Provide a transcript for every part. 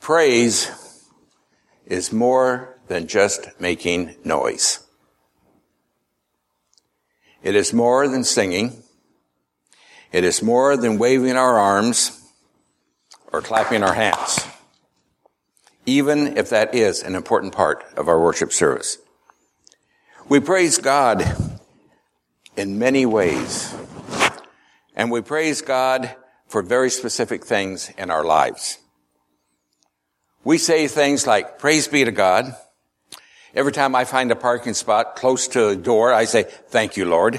Praise is more than just making noise. It is more than singing. It is more than waving our arms or clapping our hands, even if that is an important part of our worship service. We praise God in many ways, and we praise God for very specific things in our lives. We say things like, praise be to God. Every time I find a parking spot close to a door, I say, thank you, Lord.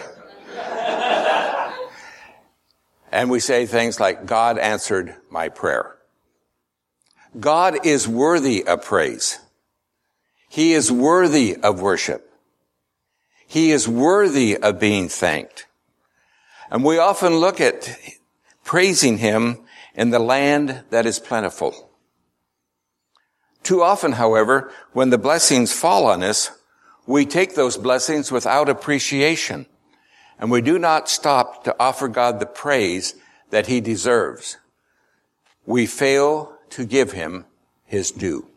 And we say things like, God answered my prayer. God is worthy of praise. He is worthy of worship. He is worthy of being thanked. And we often look at praising Him in the land that is plentiful. Too often, however, when the blessings fall on us, we take those blessings without appreciation, and we do not stop to offer God the praise that He deserves. We fail to give Him His due.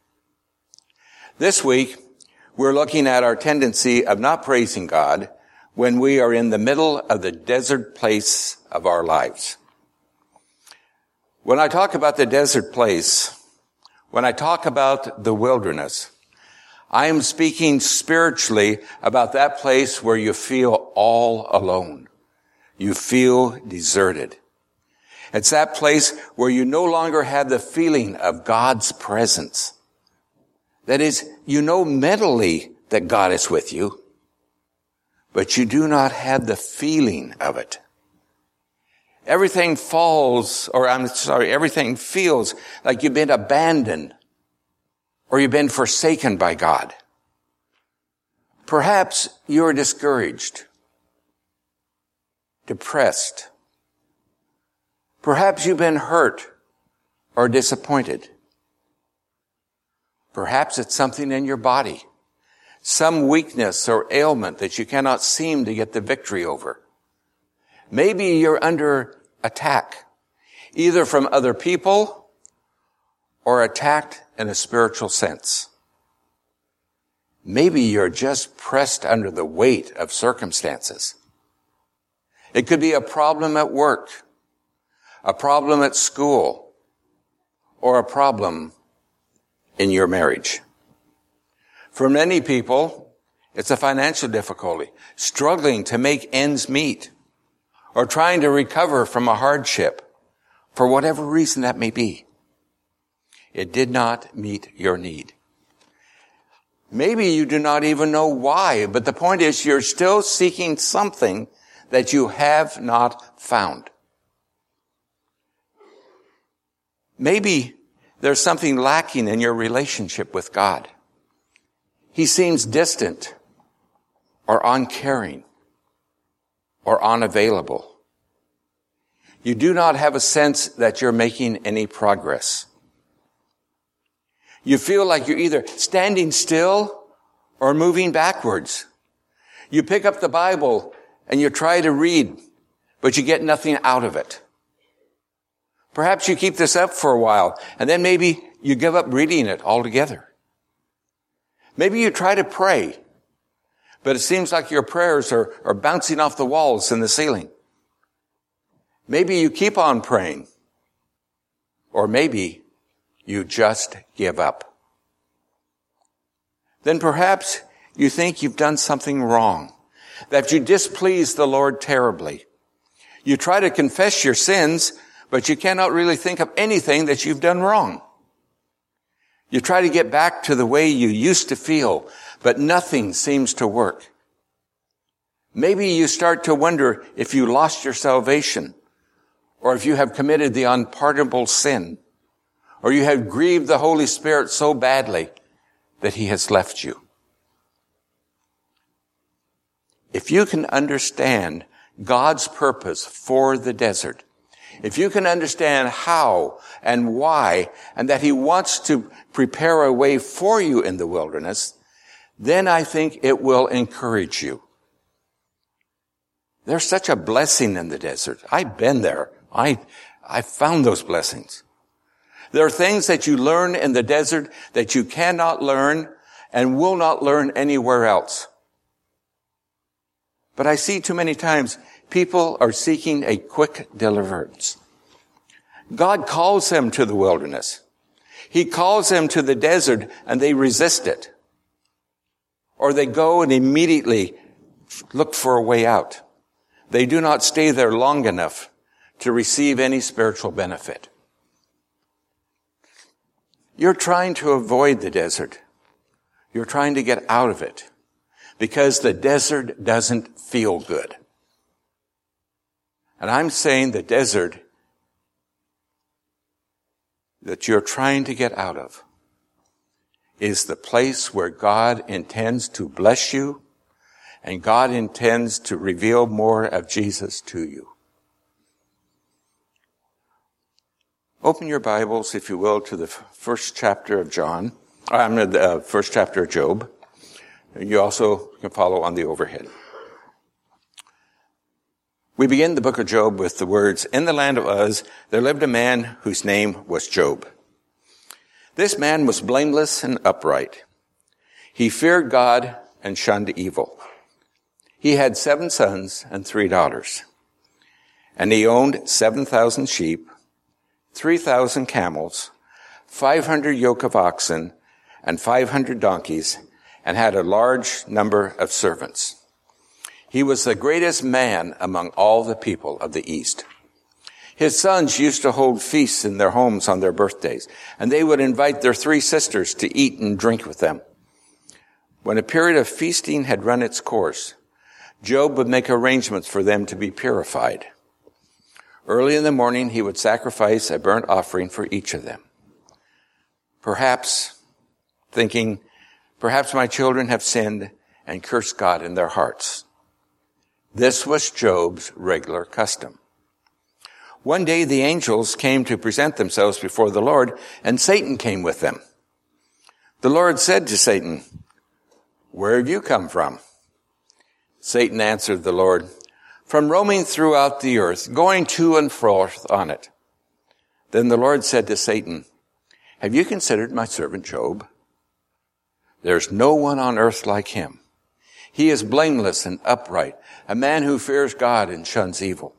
This week, we're looking at our tendency of not praising God when we are in the middle of the desert place of our lives. When I talk about the desert place, when I talk about the wilderness, I am speaking spiritually about that place where you feel all alone. You feel deserted. It's that place where you no longer have the feeling of God's presence. That is, you know mentally that God is with you, but you do not have the feeling of it. Everything feels like you've been abandoned or you've been forsaken by God. Perhaps you're discouraged, depressed. Perhaps you've been hurt or disappointed. Perhaps it's something in your body, some weakness or ailment that you cannot seem to get the victory over. Maybe you're under attack, either from other people or attacked in a spiritual sense. Maybe you're just pressed under the weight of circumstances. It could be a problem at work, a problem at school, or a problem in your marriage. For many people, it's a financial difficulty, struggling to make ends meet, or trying to recover from a hardship, for whatever reason that may be. It did not meet your need. Maybe you do not even know why, but the point is you're still seeking something that you have not found. Maybe there's something lacking in your relationship with God. He seems distant or uncaring or unavailable. You do not have a sense that you're making any progress. You feel like you're either standing still or moving backwards. You pick up the Bible and you try to read, but you get nothing out of it. Perhaps you keep this up for a while, and then maybe you give up reading it altogether. Maybe you try to pray, but it seems like your prayers are bouncing off the walls and the ceiling. Maybe you keep on praying, or maybe you just give up. Then perhaps you think you've done something wrong, that you displease the Lord terribly. You try to confess your sins, but you cannot really think of anything that you've done wrong. You try to get back to the way you used to feel, but nothing seems to work. Maybe you start to wonder if you lost your salvation, or if you have committed the unpardonable sin, or you have grieved the Holy Spirit so badly that He has left you. If you can understand God's purpose for the desert, if you can understand how and why, and that He wants to prepare a way for you in the wilderness, then I think it will encourage you. There's such a blessing in the desert. I've been there. I found those blessings. There are things that you learn in the desert that you cannot learn and will not learn anywhere else. But I see too many times people are seeking a quick deliverance. God calls them to the wilderness. He calls them to the desert and they resist it. Or they go and immediately look for a way out. They do not stay there long enough to receive any spiritual benefit. You're trying to avoid the desert. You're trying to get out of it because the desert doesn't feel good. And I'm saying the desert that you're trying to get out of is the place where God intends to bless you and God intends to reveal more of Jesus to you. Open your Bibles, if you will, to the first chapter of first chapter of Job. You also can follow on the overhead. We begin the book of Job with the words, "In the land of Uz, there lived a man whose name was Job. This man was blameless and upright. He feared God and shunned evil. He had 7 sons and 3 daughters. And he owned 7,000 sheep, 3,000 camels, 500 yoke of oxen, and 500 donkeys, and had a large number of servants. He was the greatest man among all the people of the East. His sons used to hold feasts in their homes on their birthdays, and they would invite their 3 sisters to eat and drink with them. When a period of feasting had run its course, Job would make arrangements for them to be purified. Early in the morning, he would sacrifice a burnt offering for each of them. Perhaps my children have sinned and cursed God in their hearts. This was Job's regular custom. One day the angels came to present themselves before the Lord, and Satan came with them. The Lord said to Satan, "Where have you come from?" Satan answered the Lord, "From roaming throughout the earth, going to and fro on it." Then the Lord said to Satan, "Have you considered my servant Job? There's no one on earth like him. He is blameless and upright, a man who fears God and shuns evil."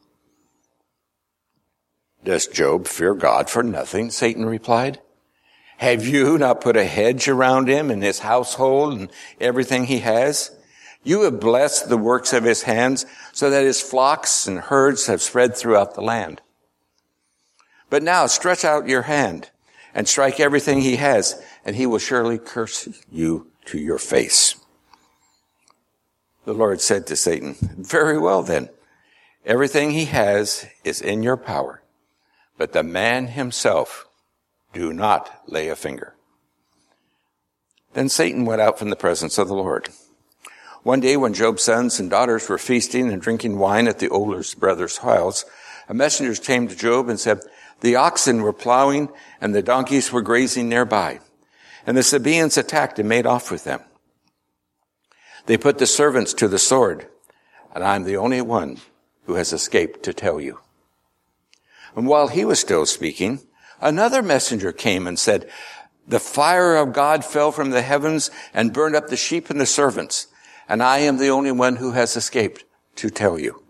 "Does Job fear God for nothing?" Satan replied. "Have you not put a hedge around him and his household and everything he has? You have blessed the works of his hands so that his flocks and herds have spread throughout the land. But now stretch out your hand and strike everything he has, and he will surely curse you to your face." The Lord said to Satan, "Very well then, everything he has is in your power, but the man himself, do not lay a finger." Then Satan went out from the presence of the Lord. One day when Job's sons and daughters were feasting and drinking wine at the older brother's house, a messenger came to Job and said, "The oxen were plowing and the donkeys were grazing nearby, and the Sabaeans attacked and made off with them. They put the servants to the sword, and I'm the only one who has escaped to tell you." And while he was still speaking, another messenger came and said, "The fire of God fell from the heavens and burned up the sheep and the servants, and I am the only one who has escaped to tell you."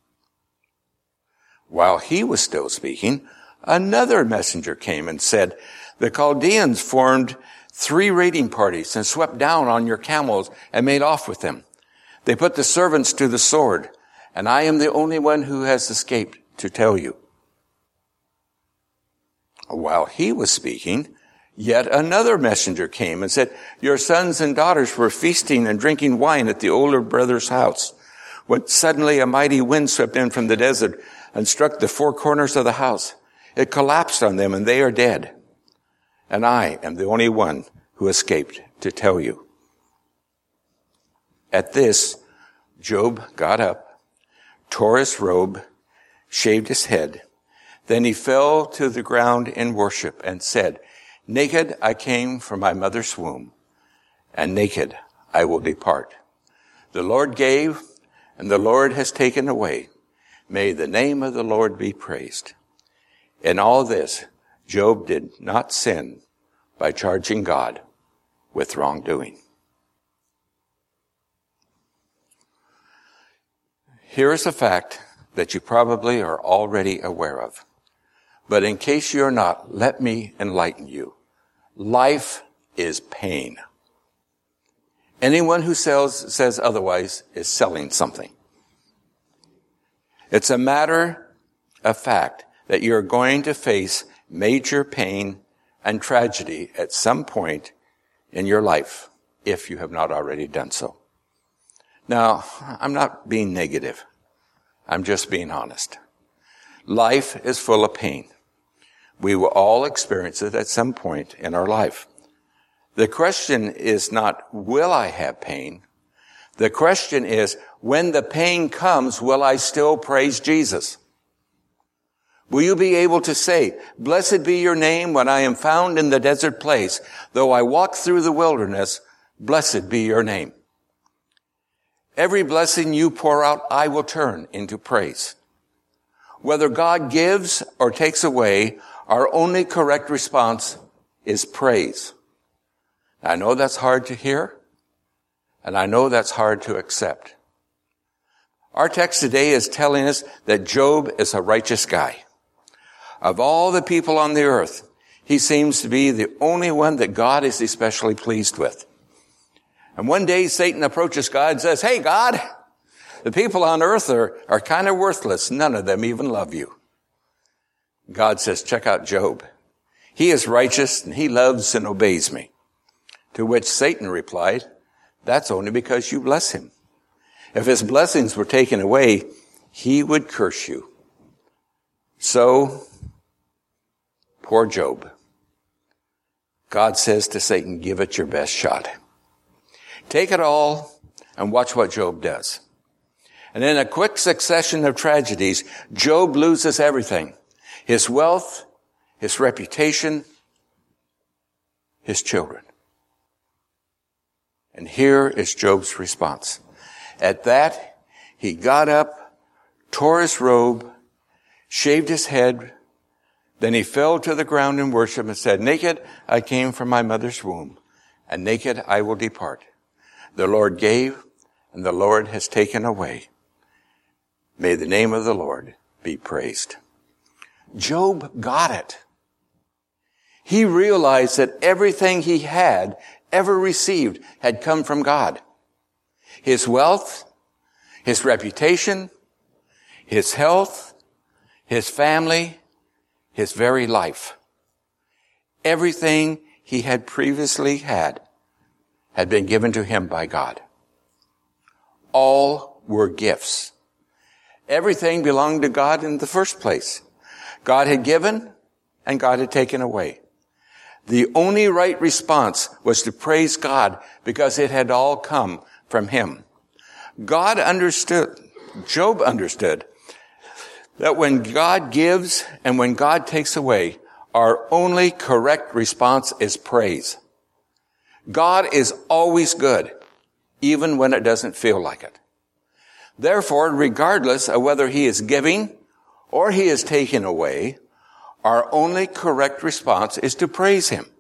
While he was still speaking, another messenger came and said, "The Chaldeans formed 3 raiding parties and swept down on your camels and made off with them. They put the servants to the sword, and I am the only one who has escaped to tell you." While he was speaking, yet another messenger came and said, "Your sons and daughters were feasting and drinking wine at the older brother's house, when suddenly a mighty wind swept in from the desert and struck the 4 corners of the house. It collapsed on them, and they are dead. And I am the only one who escaped to tell you." At this, Job got up, tore his robe, shaved his head. Then he fell to the ground in worship and said, "Naked I came from my mother's womb, and naked I will depart. The Lord gave, and the Lord has taken away. May the name of the Lord be praised." In all this, Job did not sin by charging God with wrongdoing. Here is a fact that you probably are already aware of. But in case you're not, let me enlighten you. Life is pain. Anyone who says otherwise is selling something. It's a matter of fact that you're going to face major pain and tragedy at some point in your life, if you have not already done so. Now, I'm not being negative. I'm just being honest. Life is full of pain. We will all experience it at some point in our life. The question is not, will I have pain? The question is, when the pain comes, will I still praise Jesus? Will you be able to say, blessed be your name when I am found in the desert place, though I walk through the wilderness, blessed be your name. Every blessing you pour out, I will turn into praise. Whether God gives or takes away, our only correct response is praise. I know that's hard to hear, and I know that's hard to accept. Our text today is telling us that Job is a righteous guy. Of all the people on the earth, he seems to be the only one that God is especially pleased with. And one day Satan approaches God and says, hey, God, the people on earth are kind of worthless. None of them even love you. God says, check out Job. He is righteous and he loves and obeys me. To which Satan replied, that's only because you bless him. If his blessings were taken away, he would curse you. So, poor Job. God says to Satan, give it your best shot. Take it all and watch what Job does. And in a quick succession of tragedies, Job loses everything. His wealth, his reputation, his children. And here is Job's response. At that, he got up, tore his robe, shaved his head. Then he fell to the ground in worship and said, naked I came from my mother's womb, and naked I will depart. The Lord gave, and the Lord has taken away. May the name of the Lord be praised. Job got it. He realized that everything he had ever received had come from God. His wealth, his reputation, his health, his family, his very life. Everything he had previously had been given to him by God. All were gifts. Everything belonged to God in the first place. God had given and God had taken away. The only right response was to praise God because it had all come from him. Job understood that when God gives and when God takes away, our only correct response is praise. God is always good, even when it doesn't feel like it. Therefore, regardless of whether he is giving or he is taking away, our only correct response is to praise him.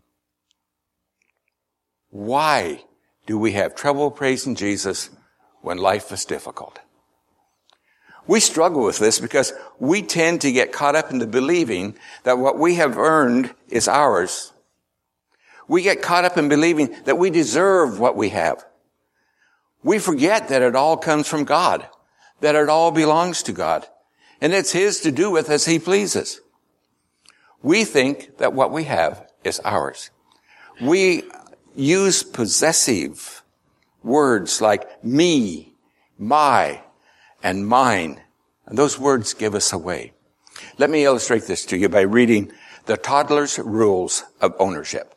Why do we have trouble praising Jesus when life is difficult? We struggle with this because we tend to get caught up into believing that what we have earned is ours. We get caught up in believing that we deserve what we have. We forget that it all comes from God, that it all belongs to God, and it's his to do with as he pleases. We think that what we have is ours. We use possessive words like me, my, and mine. And those words give us away. Let me illustrate this to you by reading the Toddler's Rules of Ownership.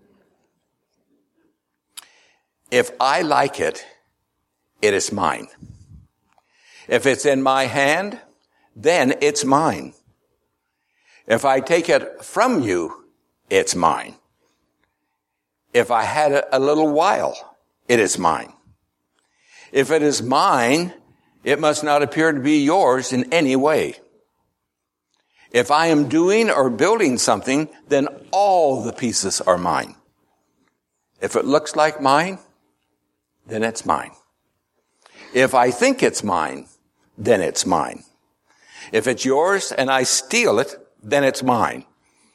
If I like it, it is mine. If it's in my hand, then it's mine. If I take it from you, it's mine. If I had it a little while, it is mine. If it is mine, it must not appear to be yours in any way. If I am doing or building something, then all the pieces are mine. If it looks like mine, then it's mine. If I think it's mine, then it's mine. If it's yours and I steal it, then it's mine.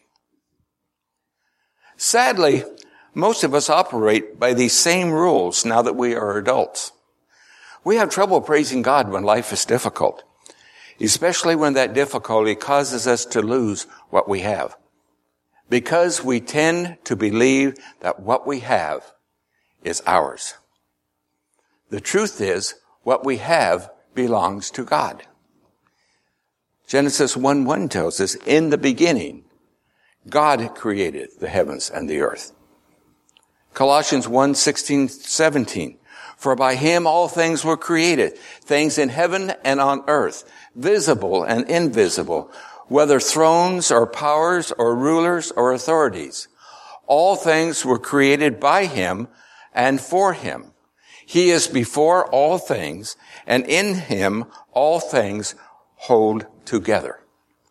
Sadly, most of us operate by these same rules now that we are adults. We have trouble praising God when life is difficult, especially when that difficulty causes us to lose what we have, because we tend to believe that what we have is ours. The truth is, what we have belongs to God. Genesis 1:1 tells us, in the beginning, God created the heavens and the earth. Colossians 1:16-17, for by him all things were created, things in heaven and on earth, visible and invisible, whether thrones or powers or rulers or authorities. All things were created by him and for him. He is before all things, and in him all things hold together.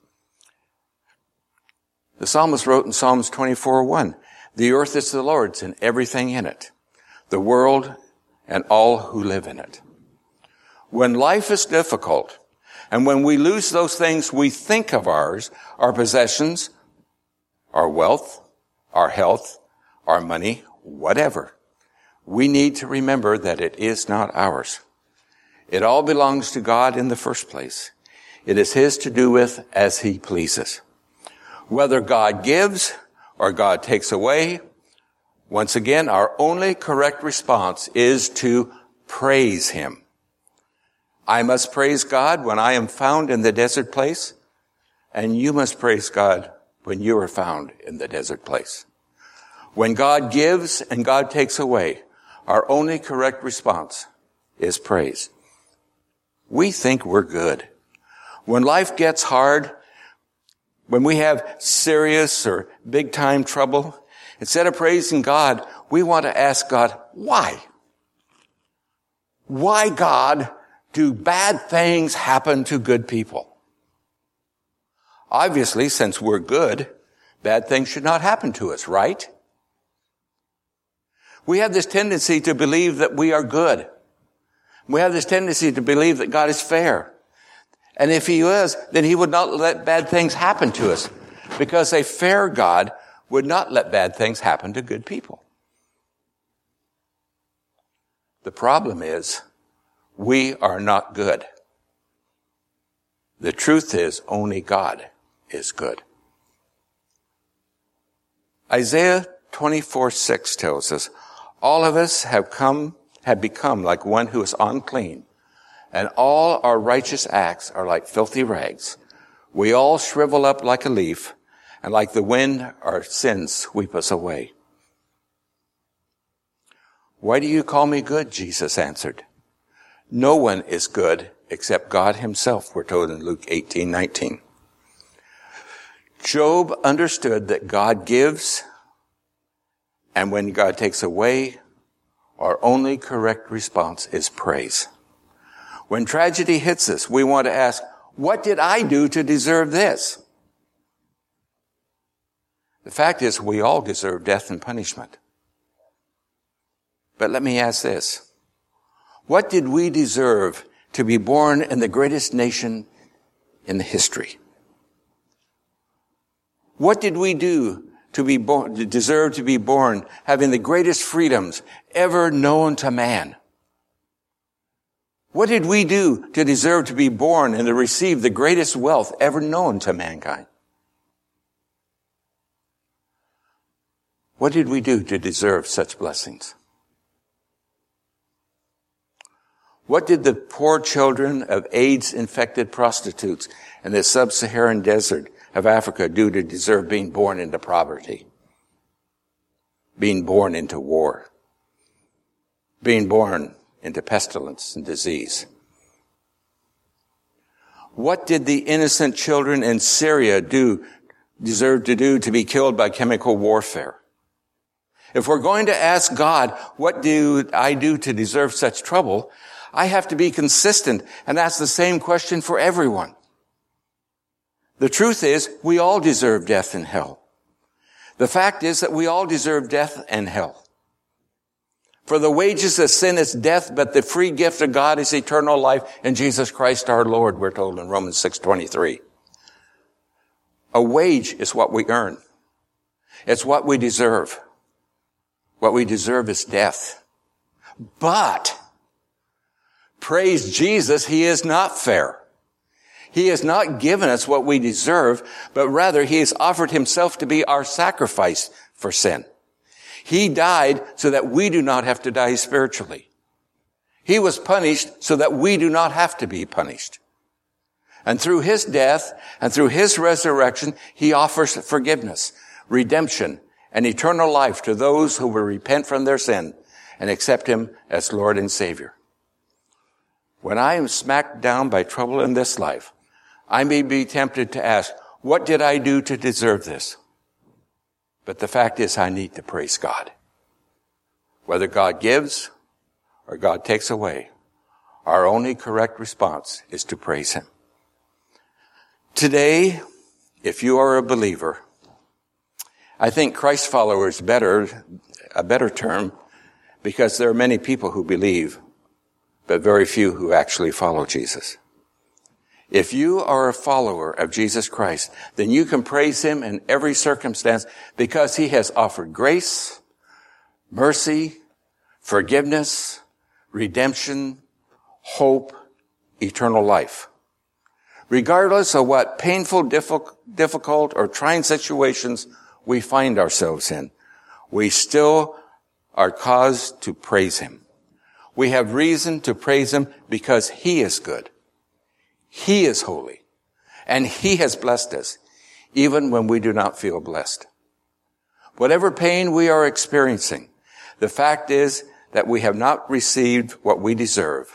The psalmist wrote in Psalms 24:1, the earth is the Lord's and everything in it, the world and all who live in it. When life is difficult, and when we lose those things we think of ours, our possessions, our wealth, our health, our money, whatever, we need to remember that it is not ours. It all belongs to God in the first place. It is his to do with as he pleases. Whether God gives or God takes away, once again, our only correct response is to praise him. I must praise God when I am found in the desert place, and you must praise God when you are found in the desert place. When God gives and God takes away, our only correct response is praise. We think we're good. When life gets hard, when we have serious or big time trouble, instead of praising God, we want to ask God, why? Why, God, do bad things happen to good people? Obviously, since we're good, bad things should not happen to us, right? We have this tendency to believe that we are good. We have this tendency to believe that God is fair. And if he was, then he would not let bad things happen to us, because a fair God would not let bad things happen to good people. The problem is, we are not good. The truth is, only God is good. Isaiah 24:6 tells us, all of us have become like one who is unclean, and all our righteous acts are like filthy rags. We all shrivel up like a leaf, and like the wind, our sins sweep us away. Why do you call me good? Jesus answered. No one is good except God himself, we're told in Luke 18:19. Job understood that God gives, and when God takes away, our only correct response is praise. When tragedy hits us, we want to ask, what did I do to deserve this? The fact is, we all deserve death and punishment. But let me ask this. What did we deserve to be born in the greatest nation in the history? What did we do to deserve to be born having the greatest freedoms ever known to man? What did we do to deserve to be born and to receive the greatest wealth ever known to mankind? What did we do to deserve such blessings? What did the poor children of AIDS-infected prostitutes in the sub-Saharan desert of Africa do to deserve being born into poverty, being born into war, being born into pestilence and disease? What did the innocent children in Syria deserve to do to be killed by chemical warfare? If we're going to ask God, what do I do to deserve such trouble, I have to be consistent and ask the same question for everyone. The truth is, we all deserve death and hell. The fact is that we all deserve death and hell. For the wages of sin is death, but the free gift of God is eternal life in Jesus Christ our Lord, we're told in Romans 6:23. A wage is what we earn. It's what we deserve. What we deserve is death. But, praise Jesus, He is not fair. He has not given us what we deserve, but rather He has offered Himself to be our sacrifice for sin. He died so that we do not have to die spiritually. He was punished so that we do not have to be punished. And through His death and through His resurrection, He offers forgiveness, redemption, and eternal life to those who will repent from their sin and accept Him as Lord and Savior. When I am smacked down by trouble in this life, I may be tempted to ask, what did I do to deserve this? But the fact is, I need to praise God. Whether God gives or God takes away, our only correct response is to praise Him. Today, if you are a believer, I think Christ follower is a better term, because there are many people who believe, but very few who actually follow Jesus. If you are a follower of Jesus Christ, then you can praise Him in every circumstance because He has offered grace, mercy, forgiveness, redemption, hope, eternal life. Regardless of what painful, difficult, or trying situations we find ourselves in, we still are caused to praise Him. We have reason to praise Him because He is good. He is holy. And He has blessed us, even when we do not feel blessed. Whatever pain we are experiencing, the fact is that we have not received what we deserve.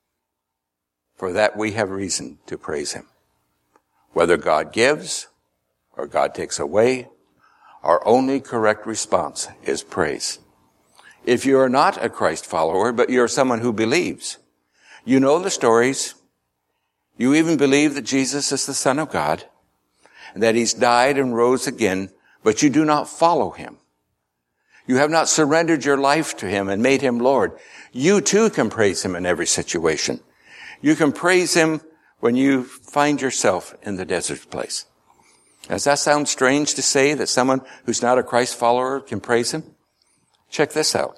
For that we have reason to praise Him. Whether God gives or God takes away, our only correct response is praise. If you are not a Christ follower, but you're someone who believes, you know the stories. You even believe that Jesus is the Son of God, and that He's died and rose again, but you do not follow Him. You have not surrendered your life to Him and made Him Lord. You too can praise Him in every situation. You can praise Him when you find yourself in the desert place. Does that sound strange to say, that someone who's not a Christ follower can praise Him? Check this out.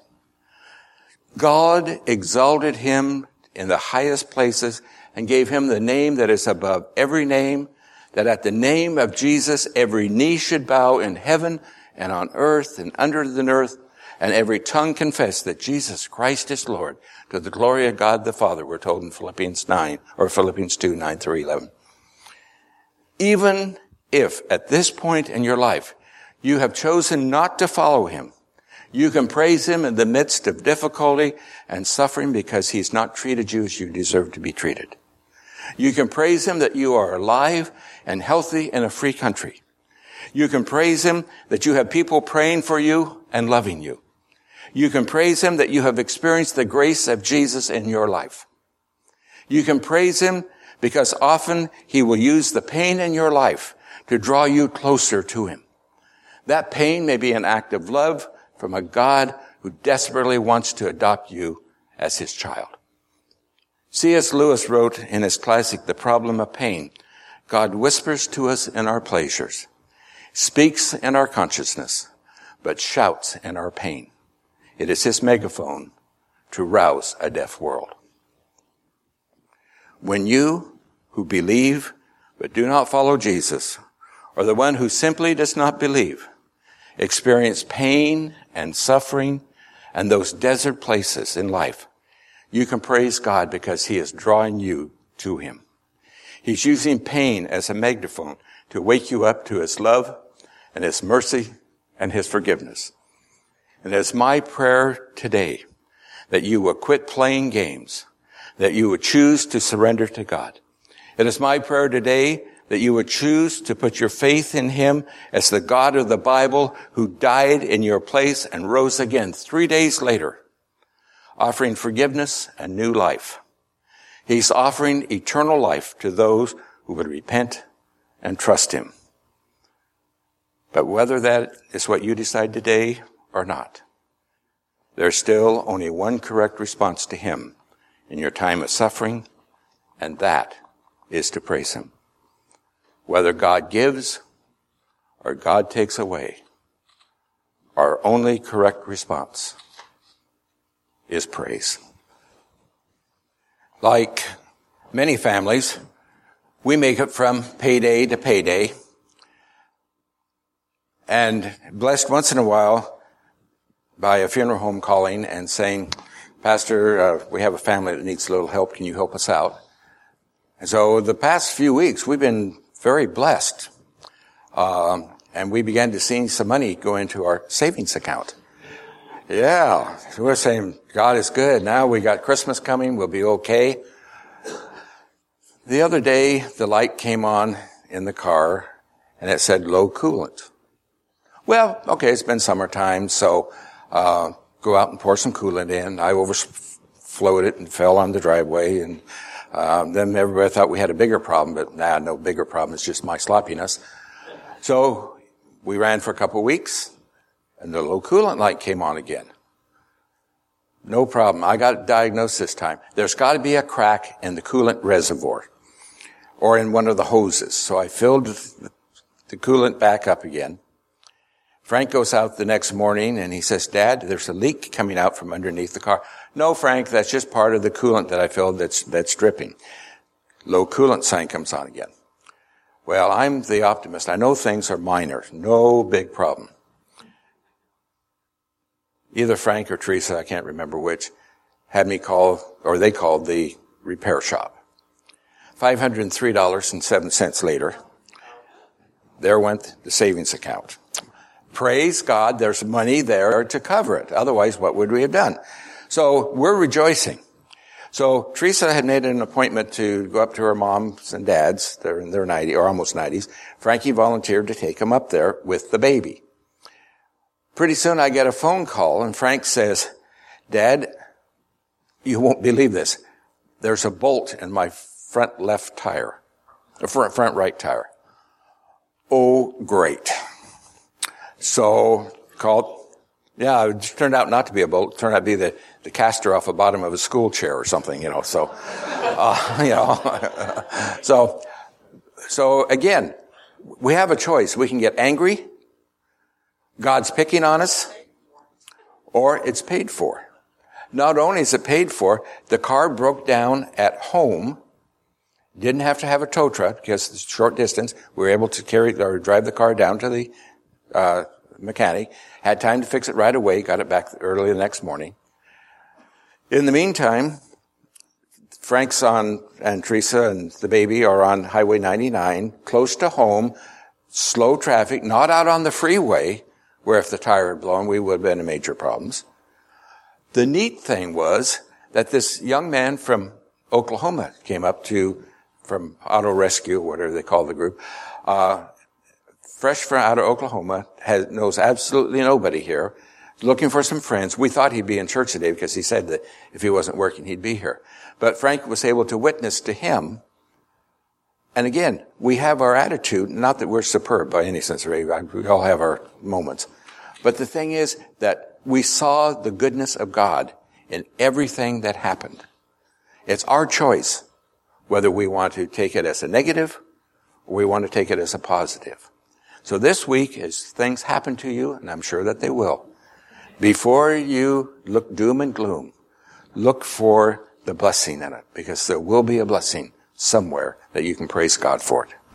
God exalted Him in the highest places and gave Him the name that is above every name, that at the name of Jesus every knee should bow in heaven and on earth and under the earth, and every tongue confess that Jesus Christ is Lord, to the glory of God the Father, we're told in Philippians 2, 9 through 11. Even if at this point in your life you have chosen not to follow Him, you can praise Him in the midst of difficulty and suffering because He's not treated you as you deserve to be treated. You can praise Him that you are alive and healthy in a free country. You can praise Him that you have people praying for you and loving you. You can praise Him that you have experienced the grace of Jesus in your life. You can praise Him because often He will use the pain in your life to draw you closer to Him. That pain may be an act of love from a God who desperately wants to adopt you as His child. C.S. Lewis wrote in his classic, The Problem of Pain, God whispers to us in our pleasures, speaks in our consciousness, but shouts in our pain. It is His megaphone to rouse a deaf world. When you, who believe but do not follow Jesus, or the one who simply does not believe, experience pain and suffering and those desert places in life, you can praise God because He is drawing you to Him. He's using pain as a megaphone to wake you up to His love and His mercy and His forgiveness. And it's my prayer today that you will quit playing games, that you would choose to surrender to God. It is my prayer today that you would choose to put your faith in Him as the God of the Bible who died in your place and rose again 3 days later, offering forgiveness and new life. He's offering eternal life to those who would repent and trust him. But whether that is what you decide today or not, there's still only one correct response to him in your time of suffering, and that is to praise him. Whether God gives or God takes away, our only correct response is praise. Like many families, we make it from payday to payday, and blessed once in a while by a funeral home calling and saying, Pastor, we have a family that needs a little help. Can you help us out? And so the past few weeks, we've been very blessed. And we began to see some money go into our savings account. Yeah, so we're saying, God is good. Now we got Christmas coming. We'll be okay. The other day, the light came on in the car, and it said low coolant. Well, okay, it's been summertime, so go out and pour some coolant in. I overflowed it and fell on the driveway, and then everybody thought we had a bigger problem, but no bigger problem. It's just my sloppiness. So we ran for a couple of weeks, and the low coolant light came on again. No problem. I got it diagnosed this time. There's got to be a crack in the coolant reservoir or in one of the hoses. So I filled the coolant back up again. Frank goes out the next morning and he says, Dad, there's a leak coming out from underneath the car. No, Frank, that's just part of the coolant that I filled that's dripping. Low coolant sign comes on again. Well, I'm the optimist. I know things are minor. No big problem. Either Frank or Teresa, I can't remember which, had me call, or they called the repair shop. $503.07 later, there went the savings account. Praise God, there's money there to cover it. Otherwise, what would we have done? So we're rejoicing. So Teresa had made an appointment to go up to her moms and dads. They're in their 90s, or almost 90s. Frankie volunteered to take them up there with the baby. Pretty soon I get a phone call and Frank says, Dad, you won't believe this. There's a bolt in my front left tire, front right tire. Oh, great. So called, it turned out not to be a bolt. It turned out to be the caster off the bottom of a school chair or something, so, so again, we have a choice. We can get angry. God's picking on us, or it's paid for. Not only is it paid for, the car broke down at home. Didn't have to have a tow truck because it's short distance. We were able to drive the car down to the mechanic. Had time to fix it right away. Got it back early the next morning. In the meantime, Frank's and Teresa and the baby are on Highway 99, close to home, slow traffic, not out on the freeway, where if the tire had blown, we would have been in major problems. The neat thing was that this young man from Oklahoma came up from Auto Rescue, whatever they call the group, fresh from out of Oklahoma, knows absolutely nobody here, looking for some friends. We thought he'd be in church today because he said that if he wasn't working, he'd be here. But Frank was able to witness to him. And again, we have our attitude, not that we're superb by any sense of it. We all have our moments. But the thing is that we saw the goodness of God in everything that happened. It's our choice whether we want to take it as a negative or we want to take it as a positive. So this week, as things happen to you, and I'm sure that they will, before you look doom and gloom, look for the blessing in it, because there will be a blessing somewhere that you can praise God for it.